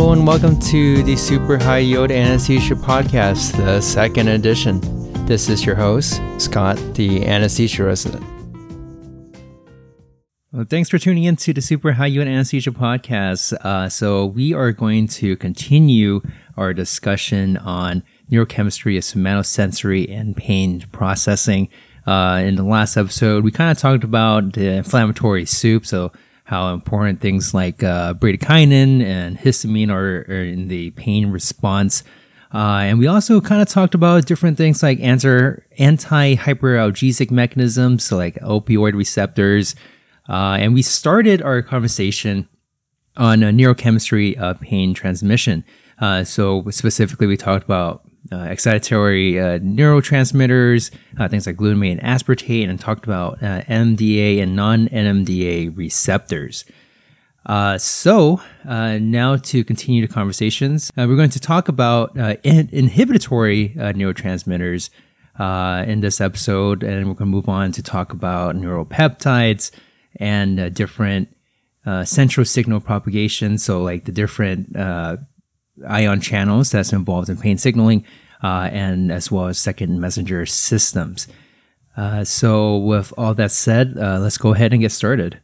Hello and welcome to the Super High Yield Anesthesia Podcast, the second edition. This is your host, Scott, the anesthesia resident. Well, thanks for tuning in to the Super High Yield Anesthesia Podcast. So we are going to continue our discussion on neurochemistry of somatosensory and pain processing. In the last episode, we kind of talked about the inflammatory soup, so how important things like bradykinin and histamine are in the pain response. And we also kind of talked about different things like anti-hyperalgesic mechanisms, so like opioid receptors. And we started our conversation on neurochemistry of pain transmission. So specifically, we talked about excitatory neurotransmitters, things like glutamate and aspartate, and talked about NMDA and non-NMDA receptors. So now to continue the conversations, we're going to talk about inhibitory neurotransmitters in this episode, and we're going to move on to talk about neuropeptides and different central signal propagation, so like the different ion channels that's involved in pain signaling, and as well as second messenger systems. So with all that said, let's go ahead and get started.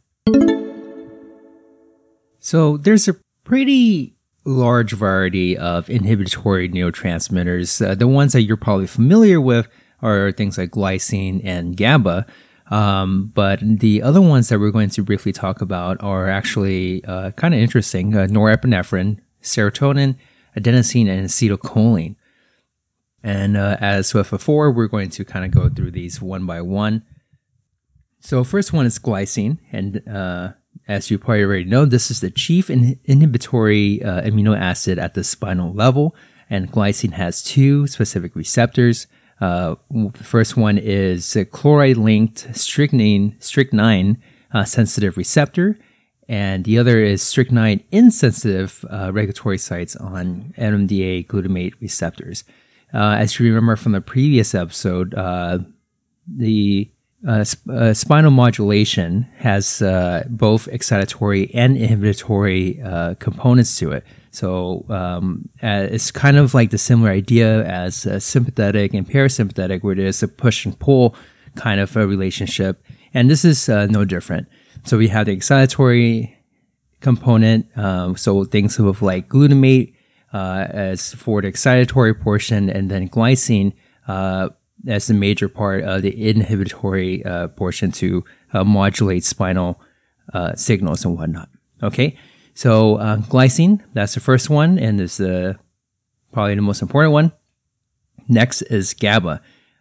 So there's a pretty large variety of inhibitory neurotransmitters. The ones that you're probably familiar with are things like glycine and GABA. But the other ones that we're going to briefly talk about are actually kind of interesting. Norepinephrine, serotonin, adenosine, and acetylcholine. And as with before, we're going to kind of go through these one by one. So first one is glycine. And as you probably already know, this is the chief inhibitory amino acid at the spinal level. And glycine has two specific receptors. The first one is a chloride-linked strychnine sensitive receptor, and the other is strychnine insensitive regulatory sites on NMDA glutamate receptors. As you remember from the previous episode, the spinal modulation has both excitatory and inhibitory components to it. So it's kind of like the similar idea as sympathetic and parasympathetic, where there's a push and pull kind of a relationship. And this is no different. So we have the excitatory component, so things with like glutamate as for the excitatory portion, and then glycine as the major part of the inhibitory portion to modulate spinal signals and whatnot. Okay. So glycine, that's the first one, and is probably the most important one. Next is GABA.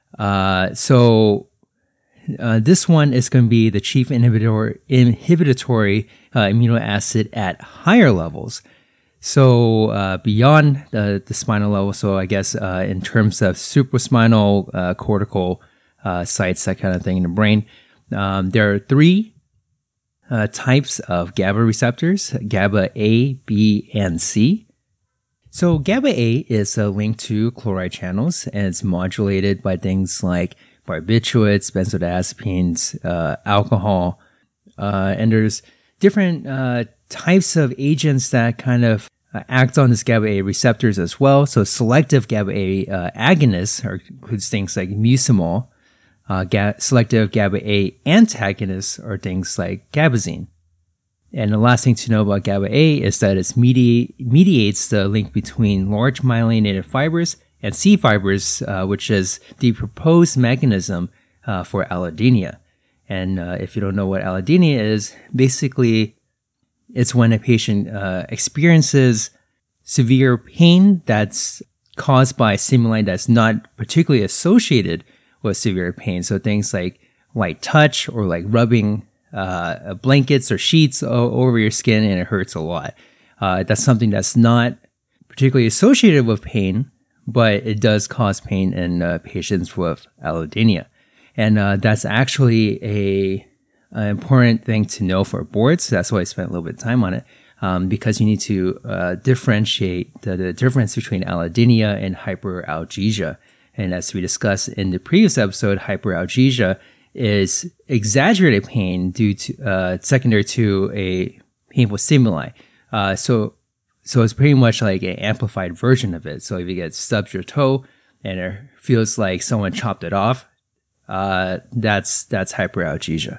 This one is going to be the chief inhibitory amino acid at higher levels. So beyond the spinal level, so I guess in terms of supraspinal cortical sites, that kind of thing in the brain, there are three types of GABA receptors: GABA A, B, and C. So GABA A is linked to chloride channels, and it's modulated by things like barbiturates, benzodiazepines, alcohol, and there's different types of agents that kind of act on this GABA A receptors as well. So selective GABA A agonists includes things like mucimol. Selective GABA A antagonists are things like gabazine. And the last thing to know about GABA A is that it mediates the link between large myelinated fibers and C fibers, which is the proposed mechanism for allodynia. And if you don't know what allodynia is, basically it's when a patient experiences severe pain that's caused by stimuli that's not particularly associated with severe pain. So things like light touch or like rubbing blankets or sheets over your skin and it hurts a lot. That's something that's not particularly associated with pain, but it does cause pain in patients with allodynia. And that's actually an important thing to know for boards. That's why I spent a little bit of time on it, because you need to differentiate the difference between allodynia and hyperalgesia. And as we discussed in the previous episode, hyperalgesia is exaggerated pain due to secondary to a painful stimuli. So So it's pretty much like an amplified version of it. So if you get stubbed your toe and it feels like someone chopped it off, that's hyperalgesia.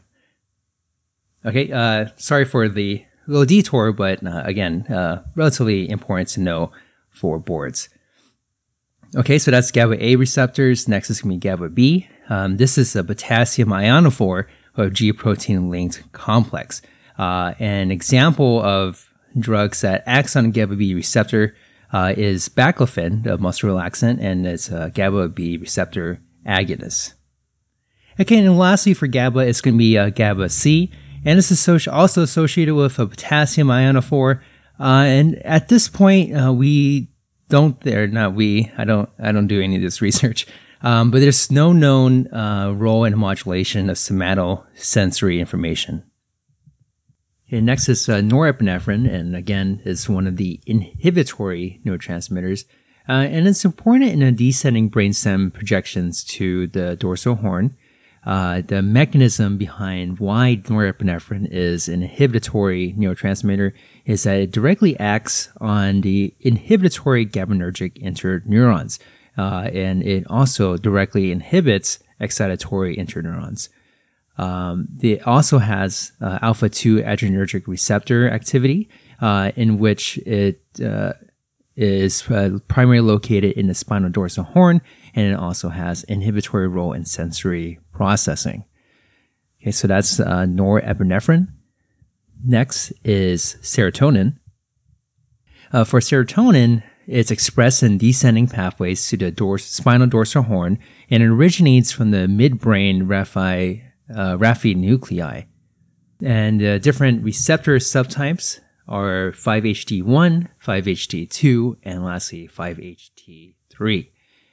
Okay, sorry for the little detour, but again, relatively important to know for boards. Okay, so that's GABA A receptors. Next is going to be GABA B. This is a potassium ionophore or G protein linked complex. An example of drugs that acts on a GABA B receptor is baclofen, the muscle relaxant, and it's a GABA B receptor agonist. Okay, and lastly for GABA, it's going to be GABA C, and it's also associated with a potassium ionophore. And at this point, I don't do any of this research, but there's no known role in modulation of somatosensory information. Okay, next is norepinephrine, and again, is one of the inhibitory neurotransmitters. And it's important in a descending brainstem projections to the dorsal horn. The mechanism behind why norepinephrine is an inhibitory neurotransmitter is that it directly acts on the inhibitory GABAergic interneurons, and it also directly inhibits excitatory interneurons. It also has alpha-2 adrenergic receptor activity, in which it is primarily located in the spinal dorsal horn, and it also has inhibitory role in sensory processing. Okay, so that's norepinephrine. Next is serotonin. For serotonin, it's expressed in descending pathways to the spinal dorsal horn, and it originates from the midbrain raphe nuclei. And different receptor subtypes are 5-HT1, 5-HT2, and lastly 5-HT3.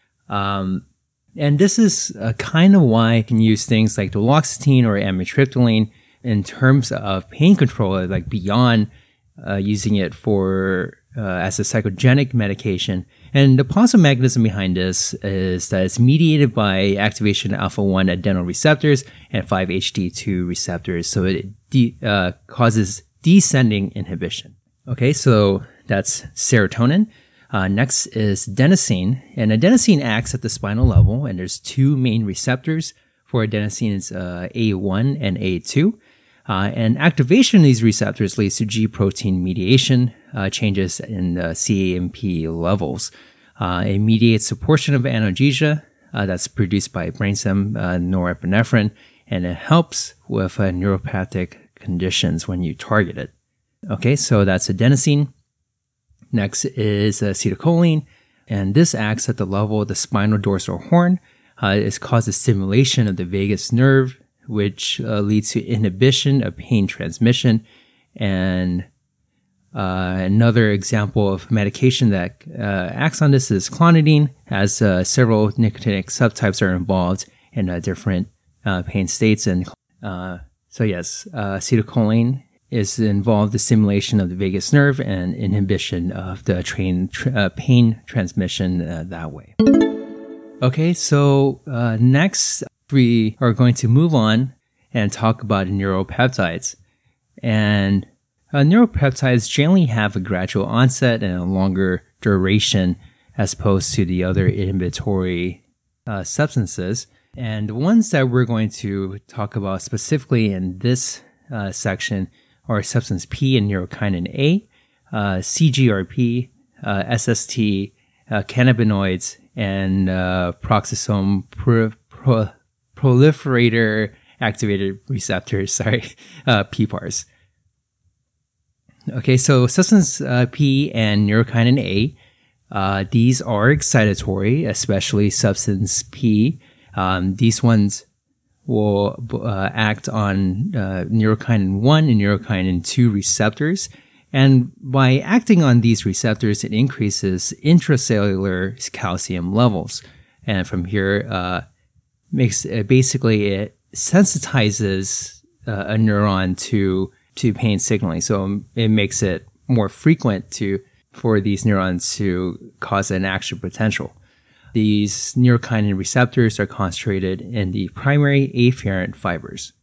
And this is kind of why I can use things like duloxetine or amitriptyline in terms of pain control, like beyond using it for as a psychogenic medication. And the possible mechanism behind this is that it's mediated by activation of alpha-1 adenoreceptors and 5-HT2 receptors, so it causes descending inhibition. Okay, so that's serotonin. Next is adenosine, and adenosine acts at the spinal level, and there's two main receptors for adenosine. It's A1 and A2. And activation of these receptors leads to G protein mediation, changes in CAMP levels. It mediates a portion of analgesia that's produced by brainstem norepinephrine, and it helps with neuropathic conditions when you target it. Okay, so that's adenosine. Next is acetylcholine, and this acts at the level of the spinal dorsal horn. It causes stimulation of the vagus nerve, which leads to inhibition of pain transmission. And another example of medication that acts on this is clonidine, as several nicotinic subtypes are involved in different pain states. And so yes, acetylcholine is involved in the stimulation of the vagus nerve and inhibition of the pain transmission that way. Okay, so next we are going to move on and talk about neuropeptides. And neuropeptides generally have a gradual onset and a longer duration as opposed to the other inhibitory substances. And the ones that we're going to talk about specifically in this section are substance P and neurokinin A, CGRP, SST, cannabinoids, and peroxisome proliferator activated receptors, PPARs. Okay, so substance P and neurokinin A, these are excitatory, especially substance P. These ones will act on neurokinin 1 and neurokinin 2 receptors. And by acting on these receptors, it increases intracellular calcium levels. And from here, it sensitizes a neuron to pain signaling. So it makes it more frequent for these neurons to cause an action potential. These neurokinin receptors are concentrated in the primary afferent fibers.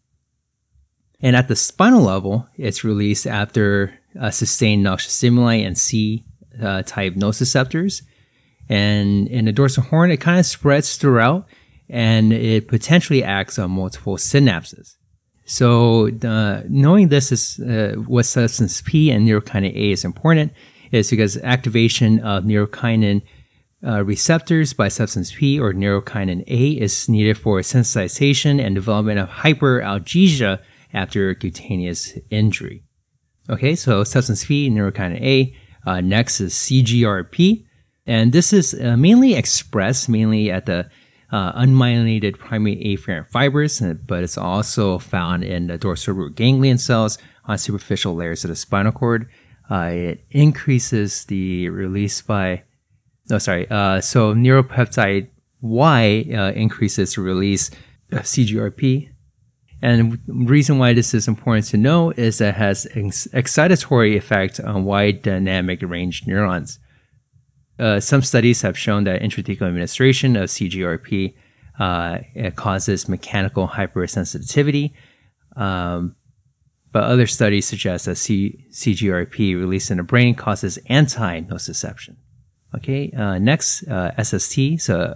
And at the spinal level, it's released after sustained noxious stimuli and C type nociceptors. And in the dorsal horn, it kind of spreads throughout, and it potentially acts on multiple synapses. So knowing this is what substance P and neurokinin A is important is because activation of neurokinin receptors by substance P or neurokinin A is needed for sensitization and development of hyperalgesia after cutaneous injury. Okay, so substance P, neurokinin A. Next is CGRP. And this is mainly expressed at the unmyelinated primary afferent fibers, but it's also found in the dorsal root ganglion cells on superficial layers of the spinal cord. It increases the release by, so neuropeptide Y increases the release of CGRP. And the reason why this is important to know is that it has excitatory effect on wide dynamic range neurons. Some studies have shown that intrathecal administration of CGRP it causes mechanical hypersensitivity, but other studies suggest that CGRP released in the brain causes anti-nociception. Okay, next, SST, so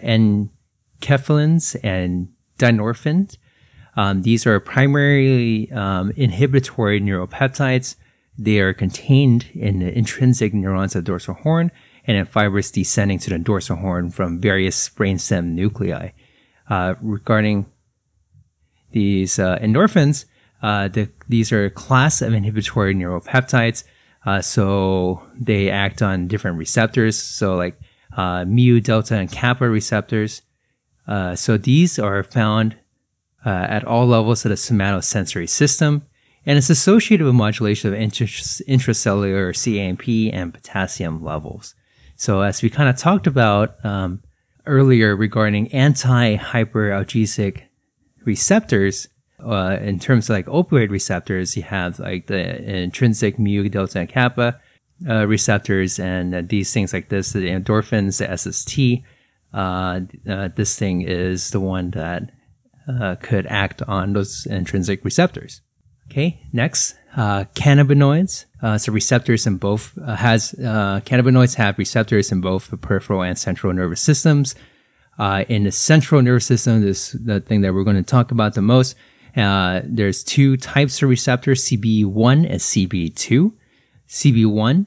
enkephalins and dynorphins. These are primarily inhibitory neuropeptides. They are contained in the intrinsic neurons of the dorsal horn and in fibers descending to the dorsal horn from various brainstem nuclei. Regarding these endorphins, these are a class of inhibitory neuropeptides, so they act on different receptors, so like mu, delta, and kappa receptors. So these are found at all levels of the somatosensory system, and it's associated with modulation of intracellular cAMP and potassium levels. So as we kind of talked about earlier regarding anti-hyperalgesic receptors, in terms of like opioid receptors, you have like the intrinsic mu, delta, and kappa receptors, and these things like this, the endorphins, the SST. This thing is the one that could act on those intrinsic receptors. Okay, next, cannabinoids. So receptors in both cannabinoids have receptors in both the peripheral and central nervous systems. In the central nervous system, this is the thing that we're going to talk about the most. There's two types of receptors, CB1 and CB2. CB1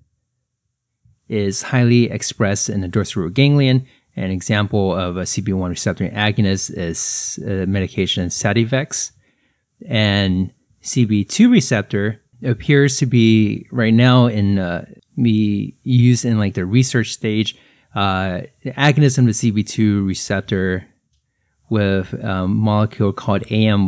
is highly expressed in the dorsal root ganglion. An example of a CB1 receptor agonist is medication Sativex. And CB2 receptor appears to be right now be used in like the research stage. The agonism of the CB2 receptor with a molecule called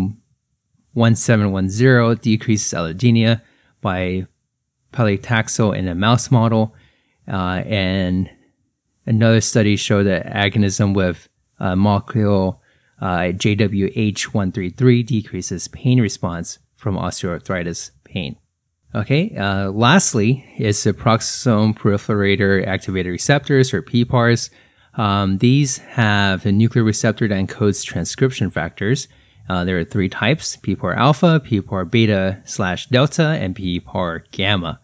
AM1710 decreases allodynia by paclitaxel in a mouse model. And another study showed that agonism with molecule JWH133 decreases pain response from osteoarthritis pain. Okay, lastly is the peroxisome proliferator activated receptors, or PPARs. These have a nuclear receptor that encodes transcription factors. There are three types: PPAR alpha, PPAR beta / delta, and PPAR gamma.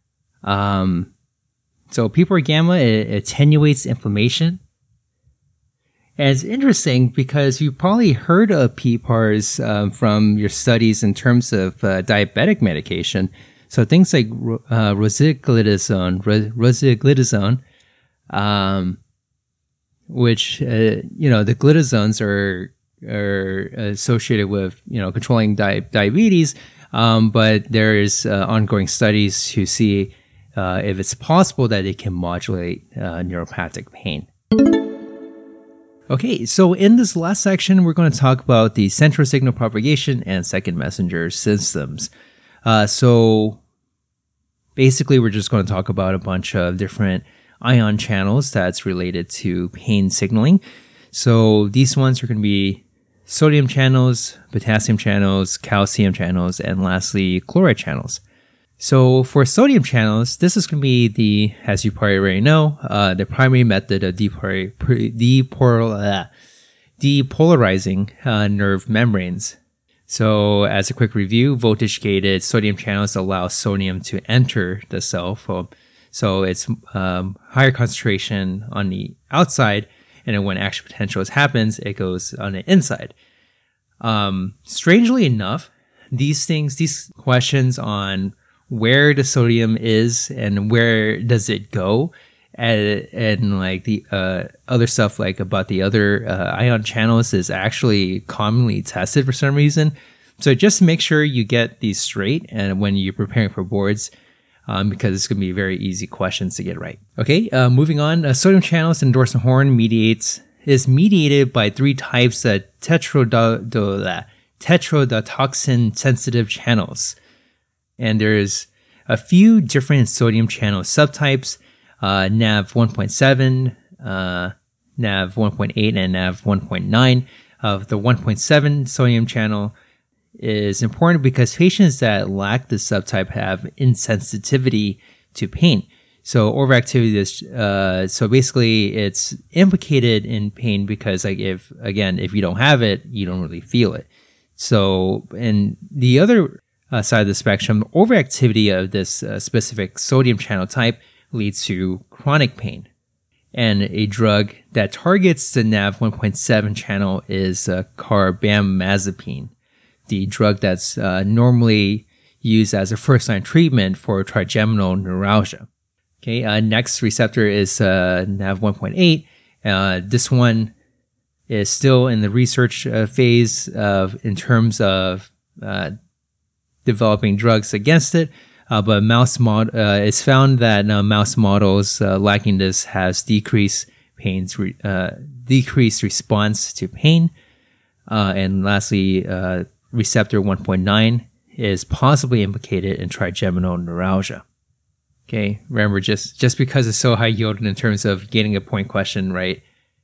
So PPAR gamma, it attenuates inflammation. And it's interesting because you probably heard of PPARs from your studies in terms of diabetic medication. So things like rosiglitazone, which the glitazones are associated with controlling diabetes, but there is ongoing studies to see if it's possible that it can modulate neuropathic pain. Okay, so in this last section, we're going to talk about the central signal propagation and second messenger systems. So basically, we're just going to talk about a bunch of different ion channels that's related to pain signaling. So these ones are going to be sodium channels, potassium channels, calcium channels, and lastly, chloride channels. So for sodium channels, this is going to be as you probably already know, the primary method of depolarizing nerve membranes. So as a quick review, voltage-gated sodium channels allow sodium to enter the cell. So it's higher concentration on the outside, and then when action potentials happens, it goes on the inside. Strangely enough, these questions on where the sodium is and where does it go, and like the other stuff like about the other ion channels is actually commonly tested for some reason. So just make sure you get these straight and when you're preparing for boards, because it's going to be very easy questions to get right. Okay, moving on. Sodium channels in dorsal horn is mediated by three types of tetrodotoxin sensitive channels. And there's a few different sodium channel subtypes, NAV 1.7, NAV 1.8, and NAV 1.9. Of the 1.7 sodium channel is important because patients that lack this subtype have insensitivity to pain. So overactivity is, so basically it's implicated in pain because like if you don't have it, you don't really feel it. So, and the other side of the spectrum, overactivity of this specific sodium channel type leads to chronic pain. And a drug that targets the NAV 1.7 channel is carbamazepine, the drug that's normally used as a first-line treatment for trigeminal neuralgia. Okay, next receptor is NAV 1.8. This one is still in the research phase in terms of developing drugs against it. But it's found that mouse models lacking this has decreased response to pain. And lastly, receptor 1.9 is possibly implicated in trigeminal neuralgia. Okay, remember just because it's so high yielded in terms of getting a question right.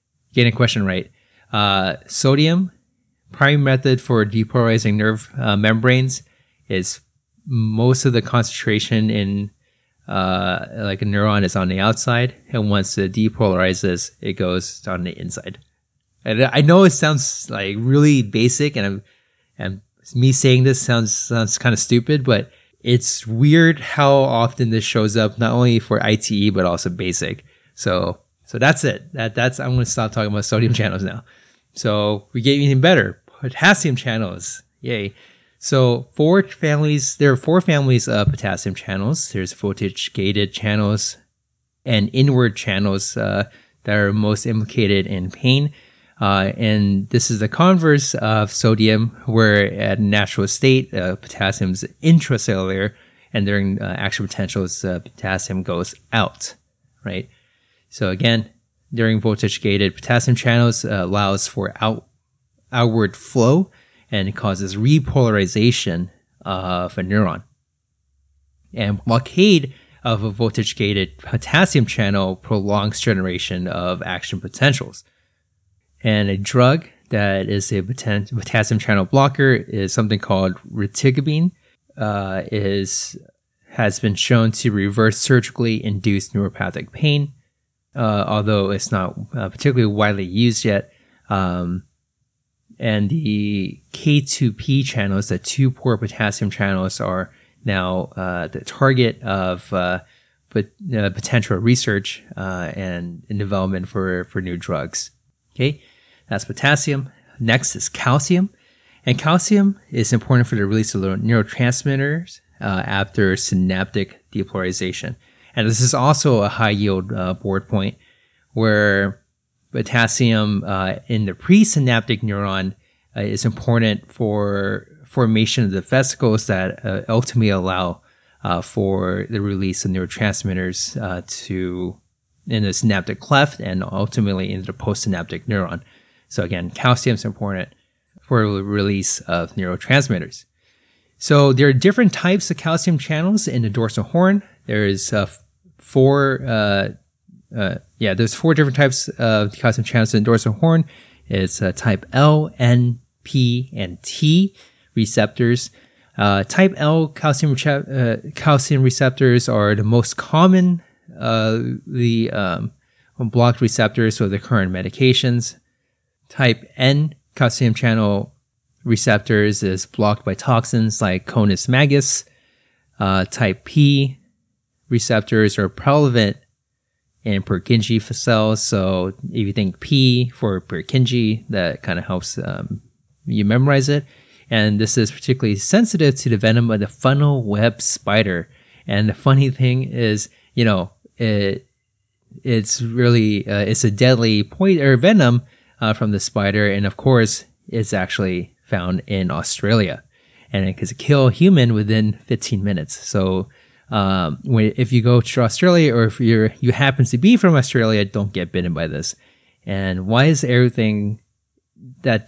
Sodium, primary method for depolarizing nerve membranes, is most of the concentration in like a neuron is on the outside, and once it depolarizes, it goes on the inside. And I know it sounds like really basic, and me saying this sounds kind of stupid, but it's weird how often this shows up not only for ITE but also basic. So that's it. That's I'm going to stop talking about sodium channels now. So we get even better. Potassium channels, yay! So there are four families of potassium channels. There's voltage-gated channels and inward channels that are most implicated in pain. And this is the converse of sodium, where at natural state, potassium is intracellular, and during action potentials, potassium goes out, right? So again, during voltage-gated potassium channels allows for outward flow, and it causes repolarization of a neuron. And blockade of a voltage-gated potassium channel prolongs generation of action potentials. And a drug that is a potassium channel blocker is something called retigabine. Has been shown to reverse surgically induced neuropathic pain, although it's not particularly widely used yet. And the K2P channels, the two pore potassium channels, are now the target of potential research and development for new drugs. Okay, that's potassium. Next is calcium. And calcium is important for the release of neurotransmitters after synaptic depolarization. And this is also a high yield board point where potassium in the presynaptic neuron is important for formation of the vesicles that ultimately allow for the release of neurotransmitters in the synaptic cleft and ultimately into the postsynaptic neuron. So again, calcium is important for the release of neurotransmitters. So there are different types of calcium channels in the dorsal horn. There's four different types of calcium channels in the dorsal horn. It's type L, N, P, and T receptors. Type L calcium receptors are the most common blocked receptors for the current medications. Type N calcium channel receptors is blocked by toxins like Conus magus. Type P receptors are prevalent in Purkinje cells. So if you think P for Purkinje, that kind of helps you memorize it. And this is particularly sensitive to the venom of the funnel web spider. And the funny thing is, it's really it's a deadly venom from the spider, and of course, it's actually found in Australia, and it can kill a human within 15 minutes. So, if you go to Australia, or if you happen to be from Australia, don't get bitten by this. And why is everything that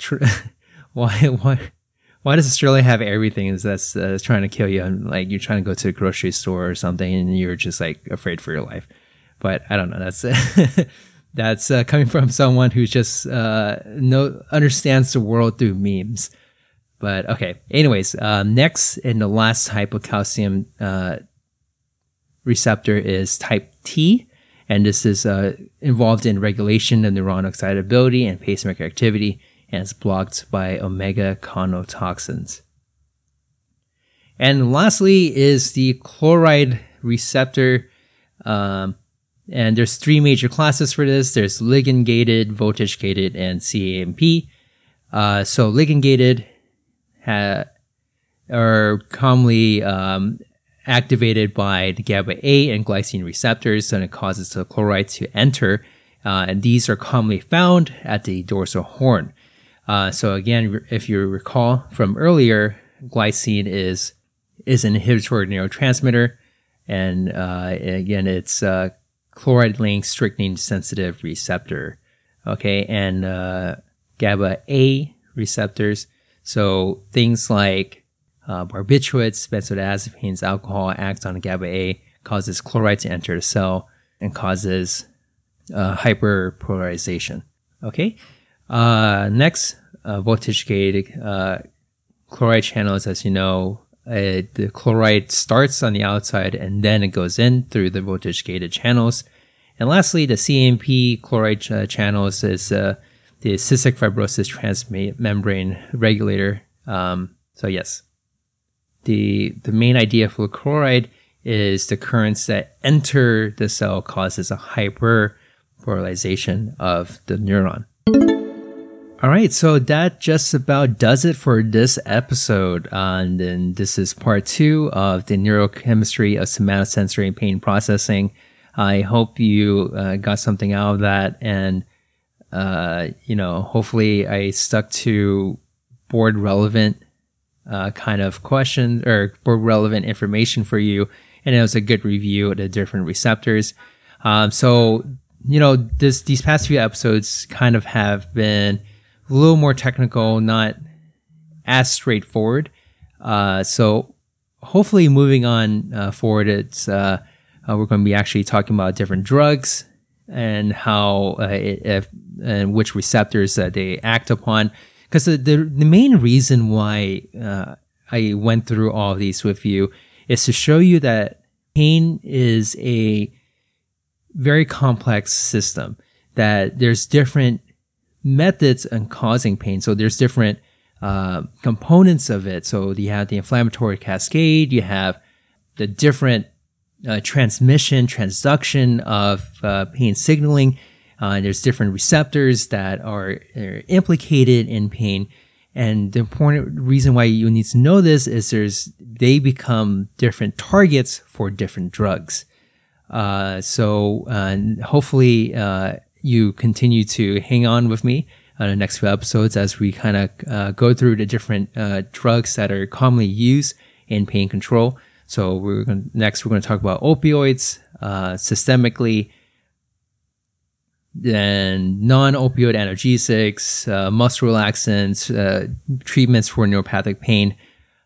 why does Australia have everything that's trying to kill you? And like you're trying to go to a grocery store or something, and you're just like afraid for your life. But I don't know. That's coming from someone who just understands the world through memes. But okay. Anyways, next and the last type of calcium receptor is type T, and this is involved in regulation of neuron excitability and pacemaker activity, and it's blocked by omega chronotoxins. And lastly is the chloride receptor. And there's three major classes for this. There's ligand-gated, voltage-gated, and CAMP. So ligand-gated are commonly activated by the GABA-A and glycine receptors, and it causes the chloride to enter. And these are commonly found at the dorsal horn. So again, if you recall from earlier, glycine is an inhibitory neurotransmitter, and again, it's chloride-linked strychnine-sensitive receptor. Okay, and GABA-A receptors. So things like barbiturates, benzodiazepines, alcohol act on GABA-A, causes chloride to enter the cell, and causes hyperpolarization. Okay. Next, voltage-gated chloride channels, as you know, the chloride starts on the outside and then it goes in through the voltage-gated channels. And lastly, the CMP chloride channels is the cystic fibrosis transmembrane regulator. So yes, the main idea for chloride is the currents that enter the cell causes a hyperpolarization of the neuron. All right, so that just about does it for this episode. And then this is part 2 of the neurochemistry of somatosensory pain processing. I hope you got something out of that, and hopefully I stuck to board relevant kind of questions or board relevant information for you, and it was a good review of the different receptors. These past few episodes kind of have been a little more technical, not as straightforward. So hopefully moving on forward, it's we're going to be actually talking about different drugs and how and which receptors they act upon. Because the main reason why I went through all of these with you is to show you that pain is a very complex system, that there's different methods in causing pain. So there's different components of it. So you have the inflammatory cascade, you have the different transduction of pain signaling. There's different receptors that are implicated in pain. And the important reason why you need to know this is they become different targets for different drugs. Hopefully you continue to hang on with me on the next few episodes as we kind of go through the different drugs that are commonly used in pain control. So we're going to talk about opioids systemically, then non-opioid analgesics, muscle relaxants, treatments for neuropathic pain,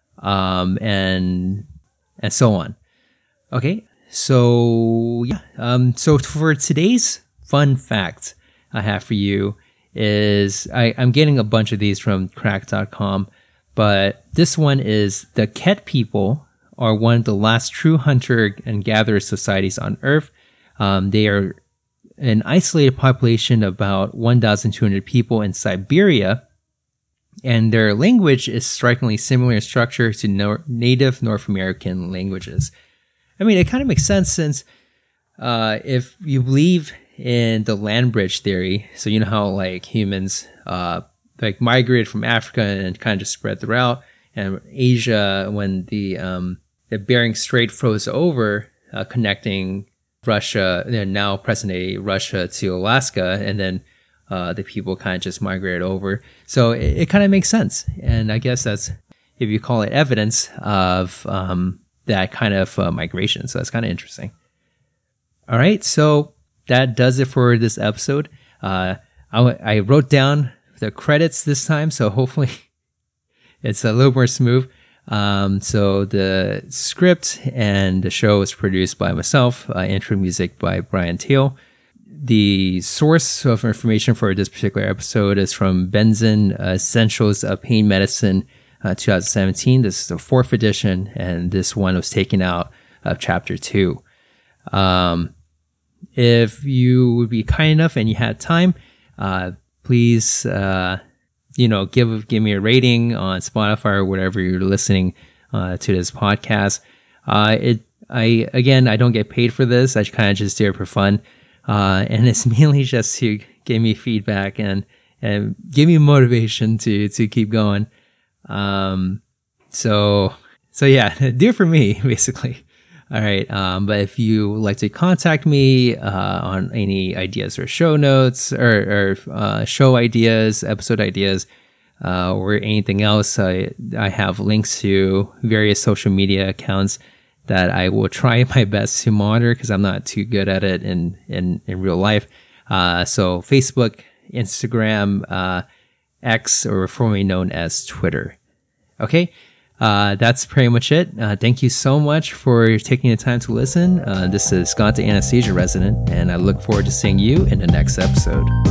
and so on. Okay, so yeah. So for today's fun fact I have for you is I'm getting a bunch of these from crack.com, but this one is the Ket people are one of the last true hunter and gatherer societies on Earth. They are an isolated population of about 1,200 people in Siberia, and their language is strikingly similar in structure to native North American languages. I mean, it kind of makes sense since if you believe in the land bridge theory, so you know how like humans like migrated from Africa and kind of just spread throughout, and Asia when the Bering Strait froze over, connecting Russia, now present day Russia to Alaska, and then the people kind of just migrated over. So it kind of makes sense, and I guess that's, if you call it, evidence of that kind of migration. So that's kind of interesting. All right, so that does it for this episode. I wrote down the credits this time, so hopefully it's a little more smooth. So the script and the show was produced by myself, intro music by Brian Teal. The source of information for this particular episode is from Benson Essentials of Pain Medicine 2017. This is the 4th edition, and this one was taken out of chapter 2. If you would be kind enough and you had time, please, give me a rating on Spotify or whatever you're listening to this podcast. I don't get paid for this. I kind of just do it for fun. And it's mainly just to give me feedback and give me motivation to keep going. So yeah, do it for me, basically. All right. But if you would like to contact me on any ideas or show notes or show ideas, episode ideas, or anything else, I have links to various social media accounts that I will try my best to monitor because I'm not too good at it in real life. So Facebook, Instagram, X, or formerly known as Twitter. Okay. That's pretty much it. Thank you so much for taking the time to listen. This is Scott, the anesthesia resident, and I look forward to seeing you in the next episode.